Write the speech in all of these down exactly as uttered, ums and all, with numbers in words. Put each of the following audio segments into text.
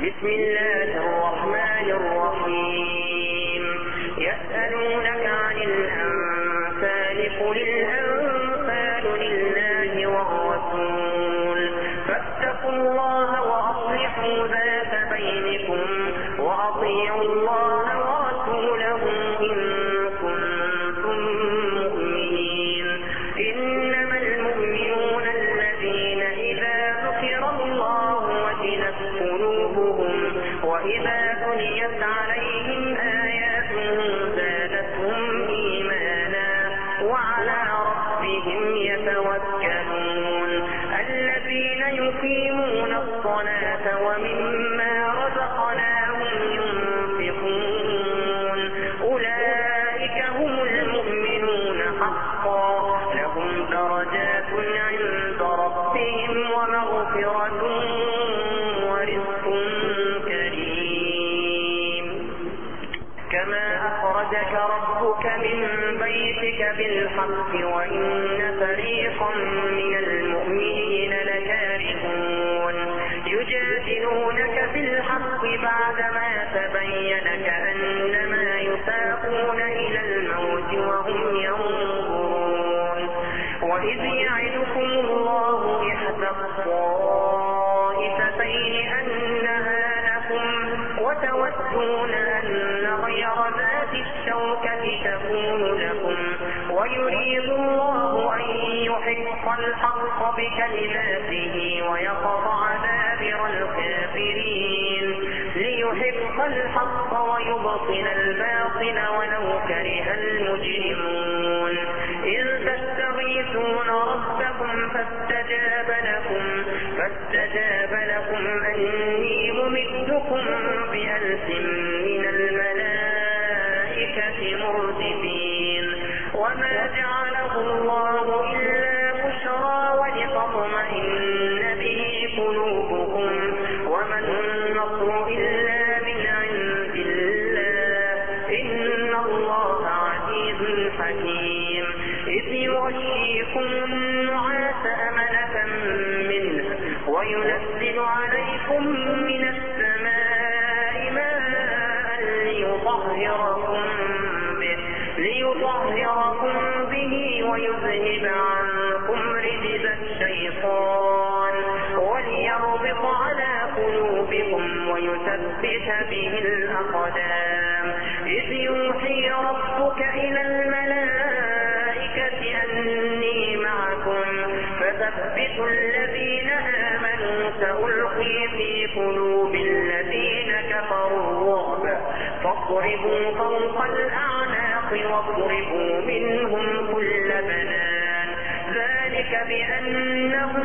بسم الله الرحمن الرحيم يسألونك عن الأنفال قل الأنفال لله والرسول فاتقوا الله وأصلحوا ذات بينكم وأطيعوا الله ورسوله إن كنتم مؤمنين إنما المؤمنون الذين إذا ذكر الله وجلت قلوبهم وإذا تليت عليهم آياته زادتهم إيمانا وعلى ربهم يتوكلون الذين يقيمون الصلاة ومما رزقناهم ينفقون أولئك هم المؤمنون حقا لهم درجات عند ربهم ومغفرة ورزق كريم كما أخرجك ربك من بيتك بالحق وإن فريقا من المؤمنين لكارهون يجادلونك بالحق بعدما تبين كأنما يساقون إلى الموت وهم ينظرون وإذ يعدكم الله إحدى الطائفتين أنها لكم وتودون أن غير ذات الشوكة تكون لكم ويريد الله أن يحق الحق بكلماته ويقطع دابر الكافرين ليحق الحق ويبطل الباطل ولو كره المجرمون إذ تستغيثون ربكم فاستجاب لكم فاستجاب لكم أني ممدكم بألف من الملائكة مردفين وما جعله الله إلا بشرى ولتطمئن به قلوبكم وما النصر إلا من عند الله إن الله عزيز حكيم إذ يغشيكم النعاس أمنة منه وينزل عليكم من السماء ماء ليطهركم به ليطهركم به ويذهب عنكم رجز الشيطان وليربط على قلوبكم ويثبت به الأقدام إذ يوحي ربك إلى الملائكة أني معكم فثبتوا الذين آمنوا سألقي في قلوب الذين كفروا الرعب فاضربوا فوق الأعناق واضربوا منهم كل بنان ذلك بأنهم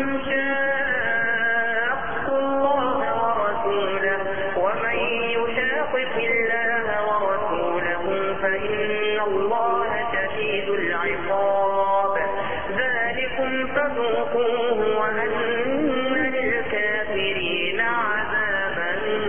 شاقوا الله ورسوله ومن يشاقق الله ورسوله فإن الله شديد العقاب ذلكم فذوقوه وأن للكافرين عذاب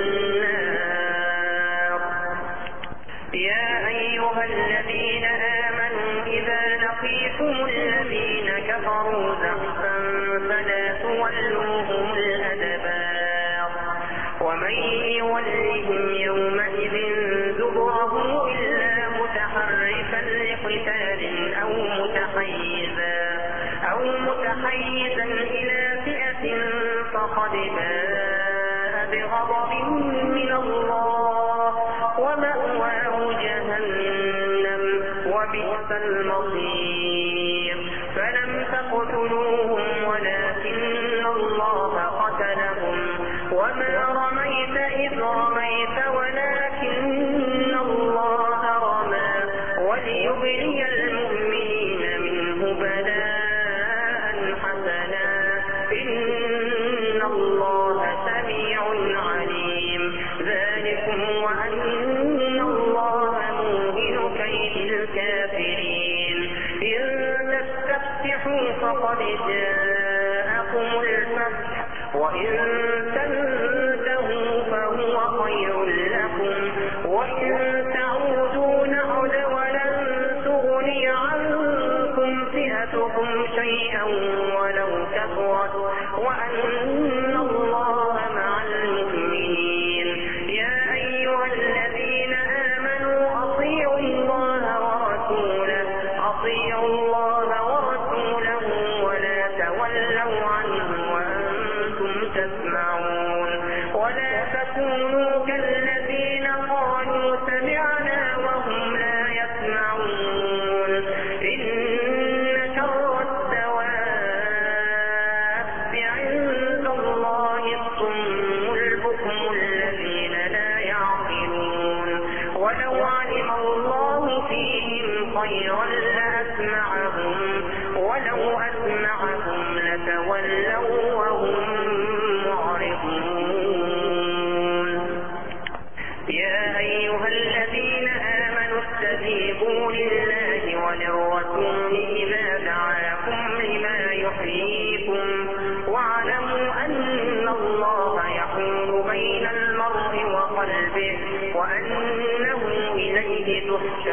النار يا أيها الذين آمنوا إذا لقيتم الذين كفروا زحفا فلا تولوهم الأدبار ومن يولهم يومئذ دبره إلا متحرفا لقتال أو متحيزا أو متحيزا إلى فئة فقد باء بغضب من الله ومأواه جهنم وبئس المصير فلم تقتلوهم ولكن الله قتلهم وما رميت إذ رميت ولكن الله رمى وليبلي المؤمنين منه بلاء حسنا إن الله سميع عليم ذلكم وأن الله موهن كيد الكافرين إن تستفتحوا فقد جاءكم الفتح وإن تنتهوا فهو خير لكم وإن تعودوا نعد ولن تغني عنكم فئتكم شيئا ولو كثرت وأن الله مع المؤمنين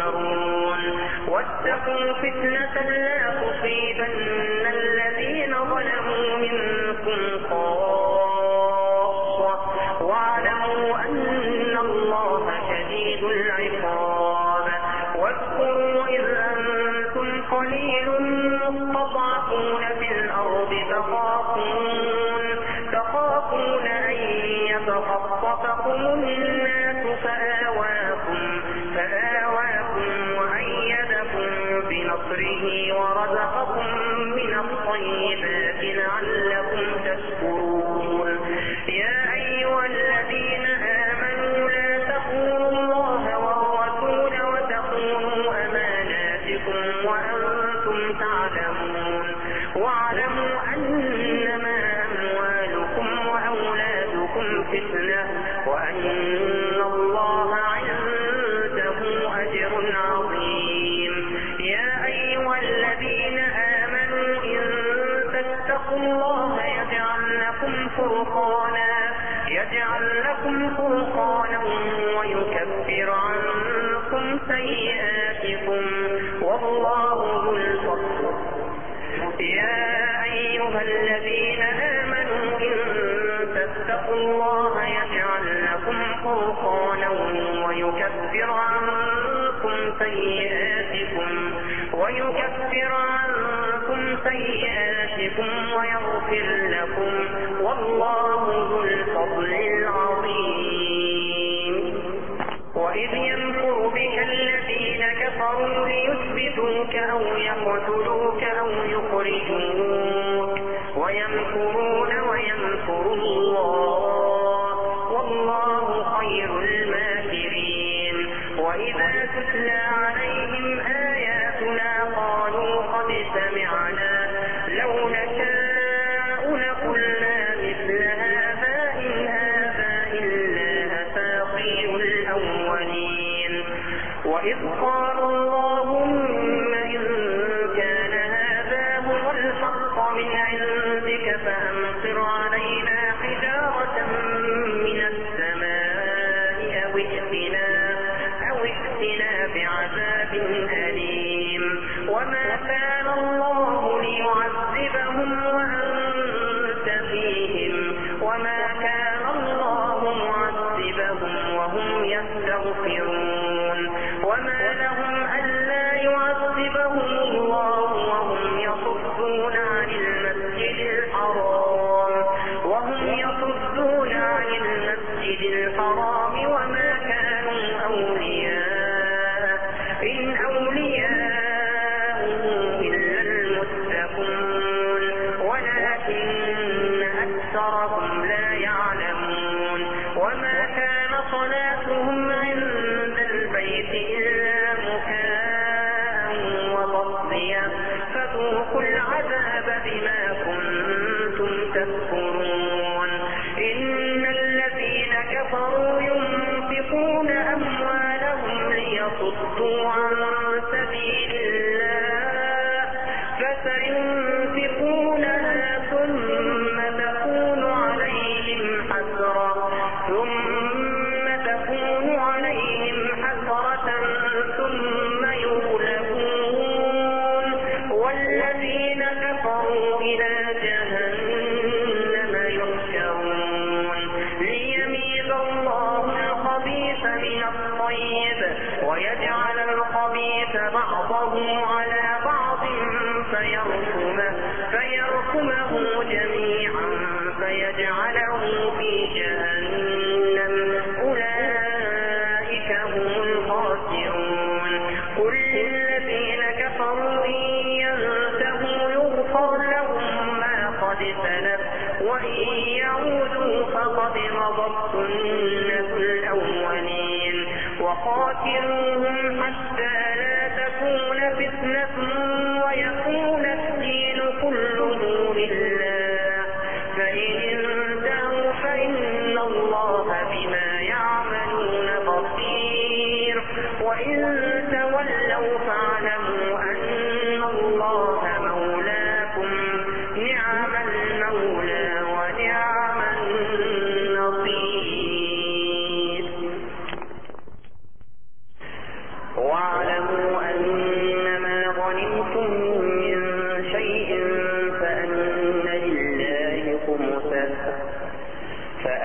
يحشرون واتقوا فتنة لا تصيبن الذين ظلموا منكم خاصة واعلموا أن الله شديد العقاب واذكروا إذ أنتم قليل مستضعفون في الأرض تخافون تخافون أن يتخطفكم الناس فآواكم فآواكم وأيدكم بنصره ورزقكم من الطيبات لعلكم تشكرون يا أيها الذين آمنوا لا تخونوا الله والرسول وتخونوا أماناتكم وأنتم تعلمون واعلموا أنما أموالكم وأولادكم فتنة وأن الله عنده أجر عظيم يا أيها الذين آمنوا إن تتقوا الله يجعل لكم فرقانا يجعل لكم فرقانا ويكفر عنكم سيئاتكم والله ذو الفضل يا أيها الذين آمنوا إن تتقوا الله يجعل لكم فرقانا ويكفر عنكم سيئاتكم ويكفر عنكم سيئاتكم ويغفر لكم والله ذو الفضل العظيم وإذ يمكر بك الذين كفروا ليثبتوك أو يقتلوك أو يخرجوك ويمكرون ويمكر الله والله خير الماكرين وإذا تتلى عليهم آياتنا قالوا قد سمعنا لو نشاء لقلنا مثل هذا إن هذا إلا أساطير الأولين وإذ قالوا اللهم إن كان هذا هو الحق من عندك فأمطر علينا حجارة من السماء أو ائتنا أو ائتنا بعذاب أليم وما كان الله ليعذبهم وأنت فيهم وما كان الله معذبهم وهم يستغفرون وما لهم ألا يعذبهم الله وهم يصدون عن المسجد الحرام وهم يصدون عن المسجد الحرام وما كانوا أولياء إن أولياءه إلا المتقون ولكن أكثرهم لا يعلمون وما كان صلاتهم عند البيت إلا مكاء وتصديا فذوقوا العذاب بما كنتم تكفرون إن الذين كفروا ينفقون أموالهم ليصدوا عن سبيل الله فسينفقونها ثم تكون عليهم حسرة ثم تكون عليهم حسرة ثم يغلبون والذين كفروا إلى جهنم يحشرون ليميز الله الخبيث من الطيب ويجعل الخبيث بعضه على بعض فيركمه, فيركمه جميعا فيجعله في جهنم أولئك هم الخاسرون قل للذين كفروا إن ينتهوا يغفر لهم ما قد سلف وإن يعودوا فقد مضت سنة الأولين وقاتلوهم حتى لا تكون فتنة ويكون الدين كله لله فإن انتهوا فإن الله بما يعملون بصير وإن تولوا فاعلموا أن الله مولاكم نعم المولى ونعم النصير.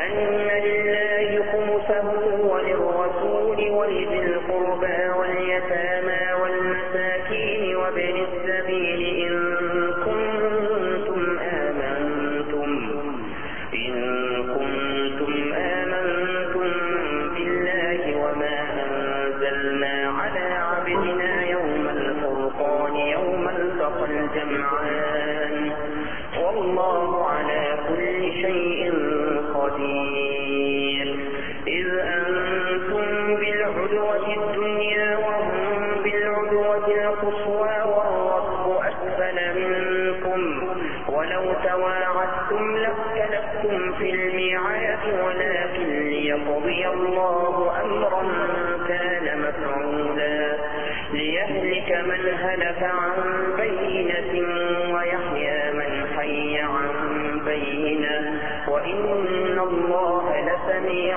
أن لله خمسه وللرسول ولذي القربى واليتامى والمساكين وابن السبيل إن كنتم آمنتم إن كنتم آمنتم بالله وما أنزلنا على عبدنا يوم الفرقان يوم التقى الجمعان والله على كل شيء قدير. إذ أنتم بالعدوة الدنيا وهم بالعدوة القصوى والركب أسفل منكم ولو تواعدتم لاختلفتم في الميعاد ولكن ليقضي الله أمرا كان مفعولا ليهلك من هلك عن بينة ويحيى من حي عن بينة وإن الله لسميع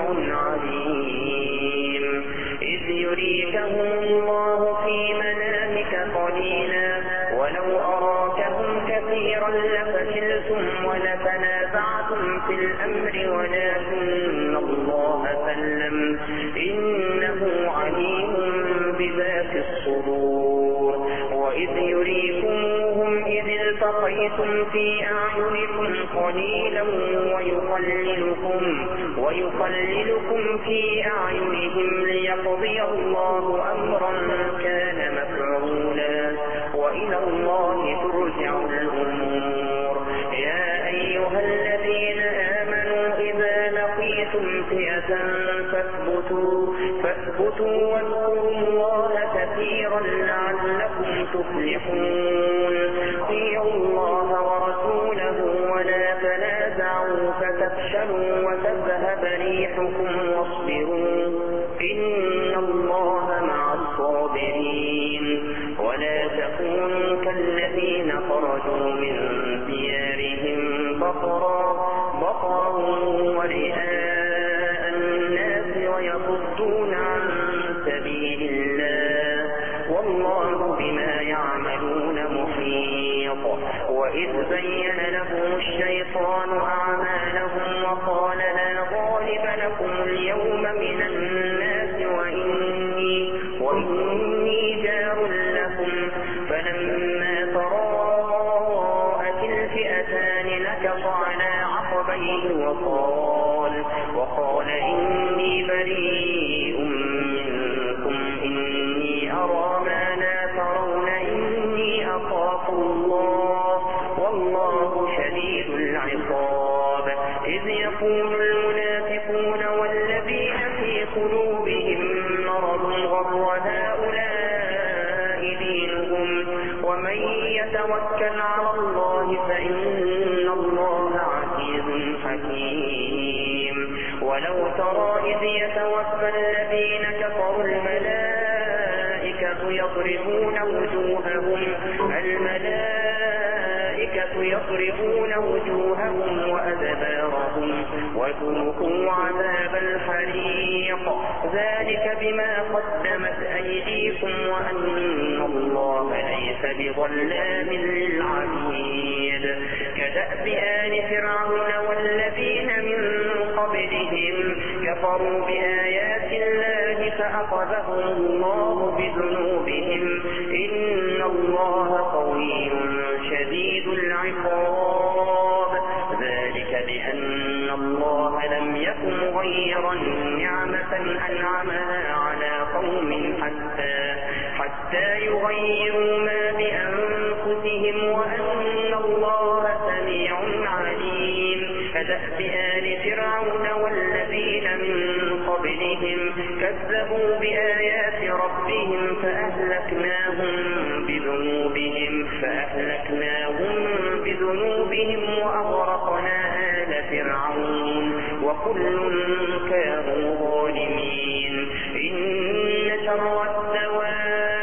عليم. إذ يريكهم الله في منامك قليلا ولو أراكهم كثيرا لفشلتم ولتنازعتم في الأمر ولكن الله سلم إنه عليم بذات الصدور. وإذ يريكموهم إذ التقيتم في أعينكم قليلا ويقللكم ويقللكم في أعينهم ليقضي الله أمرا كان مفعولا وإلى الله ترجع الأمور. يا أيها الذين آمنوا إذا لقيتم فئة فاثبتوا فاثبتوا واذكروا الله كثيرا لعلكم تفلحون. اطيعوا الله ورسوله ولا تنازعوا فتفشلوا وتذهب ريحكم واصبروا إن الله مع الصابرين. ولا تكونوا كالذين خرجوا من ديارهم بطرا بطرا ورئاء الناس ويصدون عن سبيل الله والله بما يعملون محيط. وإذ زين لهم الشيطان أعمالهم وقال لا غالب لكم اليوم من الناس وإني, وإني جار لكم فلما تراءت الفئتان نكص على عقبيه وقال, وقال إني بريء منكم إني أرى ما لا ترون إني أخاف الله والله شديد العقاب. إذ يقول المنافقون والذين في قلوبهم مرض غر هؤلاء دينهم ومن يتوكل على الله فإن الله عزيز حكيم. ولو ترى إذ يتوفى الذين كفروا الملائكة يضربون وجوههم الملائكة يضربون وجوههم وأدبارهم وذوقوا عذاب الحريق ذلك بما قدمت أيديكم وأن الله ليس بظلام للعبيد. كدأب آل فرعون والذين من قبلهم كفروا بآيات الله فأخذهم الله بذنوبهم إن الله قوي شديد العقاب. ذلك بأن الله لم يكن غيرا نعمة أنعمها على قوم حتى حتى يغيروا ما بأنفسهم وأن الله سميع عليم. كدأب آل فرعون والذين من قبلهم كذبوا بآيات ربهم فأهلكناهم بذنوبهم فأهلكناهم بذنوبهم وأغرقنا آل فرعون وكل كانوا ظالمين. إن شر الدواب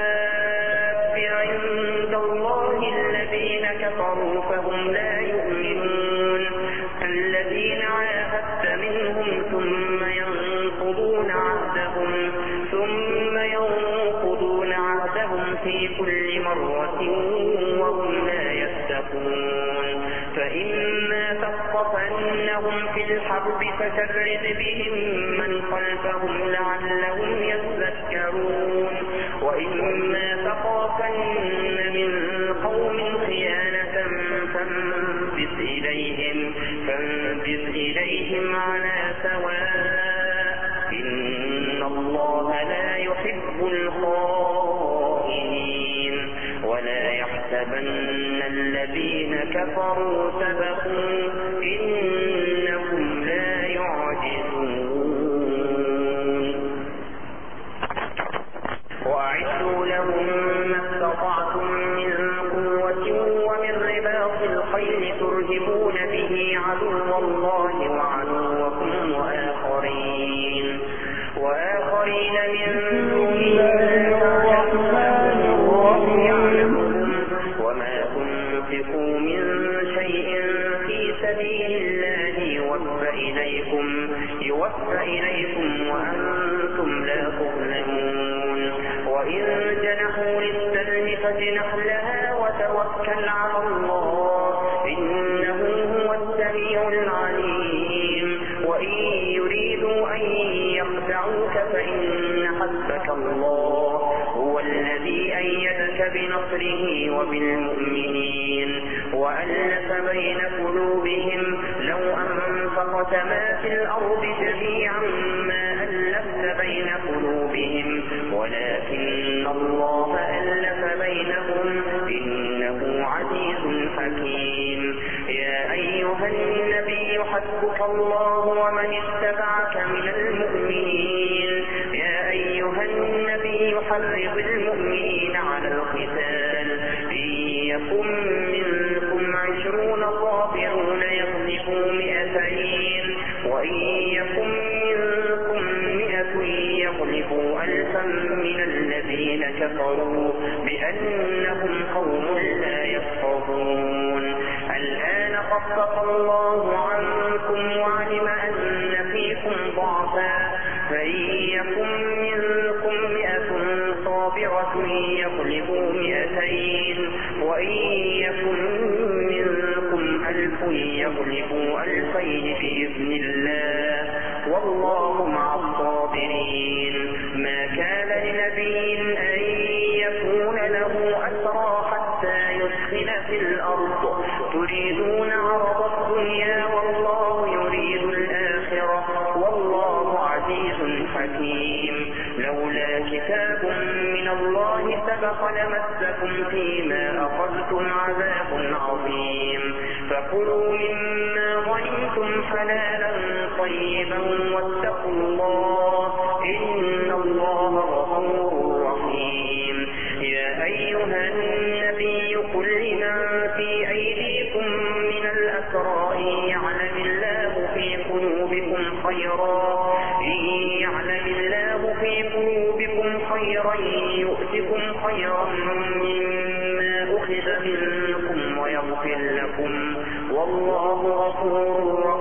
عند الله الذين كفروا فهم لا يؤمنون الذين عاهدت منهم ثم ينقضون عهدهم ثم ينقضون عهدهم في كل مرة وهم لا يتقون. فإما تثقفنهم في الحرب فشرد بهم من خلفهم لعلهم يذكرون وإما تخافن من قوم خيانة فانبذ إليهم, فانبذ إليهم على سواء إن الله لا يحب الخائنين ولا يحسبن الذين كفروا سبقوا إنهم لا يعجزون وأعدوا لهم ما استطعتم من قوة ومن رباط الخيل ترهبون به عدو الله وعدوكم وآخرين وآخرين من دونهم يعلمهم وما تنفقوا من شيء في سبيل الله يوفى إليكم, يوفى إليكم وأنتم لا تظلمون وإن جنحوا للسلم فاجنح لها وتوكل على الله إنه هو السميع العليم وإن يريدوا أن يخدعوك فإن حسبك الله هو الذي أيدك بنصره وبالمؤمنين وألف بين قلوبهم لو أنفقت ما في الأرض جميعا ما ألفت بين قلوبهم ولكن الله ألف بينهم إنه عزيز حكيم يا أيها النبي حسبك الله ومن اتبعك من المؤمنين يا أيها النبي حرض المؤمنين على القتال إن يكن منكم عشرون صابرون يغلبوا مئتين وإن يكن منكم مئة يغلبوا ألفا من الذين كفروا بأنهم قوم لا يفقهون الآن خفف الله عنكم وعلم أن فيكم ضعفا فإن يكن منكم مئة صابرة يغلبوا مئتين وإن يكن منكم ألف يغلبوا ألفين بإذن الله والله مع الصابرين ما كان لنبي أن يكون له أسرى حتى يسخن في الأرض تريدون عرض الدنيا والله يريد الآخرة والله عزيز حكيم لولا كتاب من الله سبق لمسكم فيما أخذتم عذاب عظيم فكلوا مما غنمتم حلالا طيبا واتقوا الله إن الله غفور رحيم يا أيها النبي قل لمن في أيديكم من الأسرى يعلم الله في قلوبكم خيرا إن يعلم الله في قلوبكم خيرا يؤتكم خيرا مما أخذ منكم ويغفر لكم والله غفور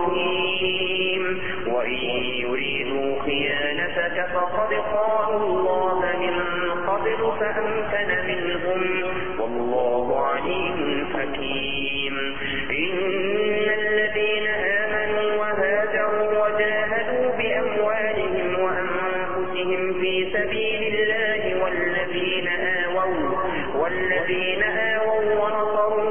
رحيم وإن يريدوا خيانتك فقد خانوا الله من قبل فأمكن منهم والله عليم حكيم إن الذين آمنوا وهاجروا وجاهدوا بأموالهم وأنفسهم في سبيل الله والذين آووا والذين آووا ونصروا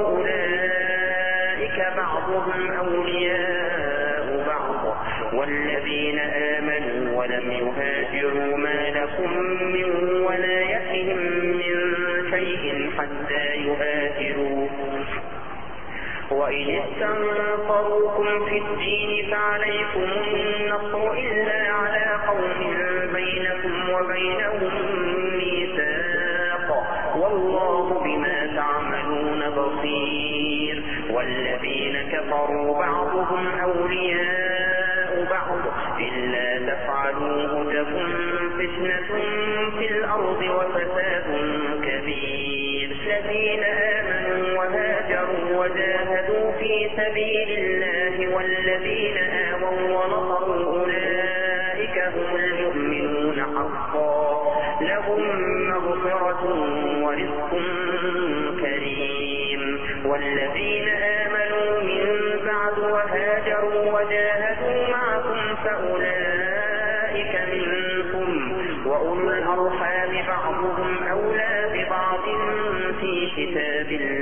أولئك بعضهم أولياء بعض والذين آمنوا ولم يهاجروا ما لكم من ولايتهم من شيء حتى يهاجروا وإن استنصروكم في الدين فعليكم النصر إلا على قوم بينكم وبينهم ميثاق والله بما تعملون بصير والذين كفروا بعضهم أولياء بعض إلا تفعلوه تكن فتنة في الأرض وفساد كبير الذين آمنوا وهاجروا وجاهدوا في سبيل الله والذين آووا ونصروا أولئك هم المؤمنون حقا لهم مغفرة ورزق كريم والذين آمنوا من بعد وهاجروا وجاهدوا معكم كتاب الله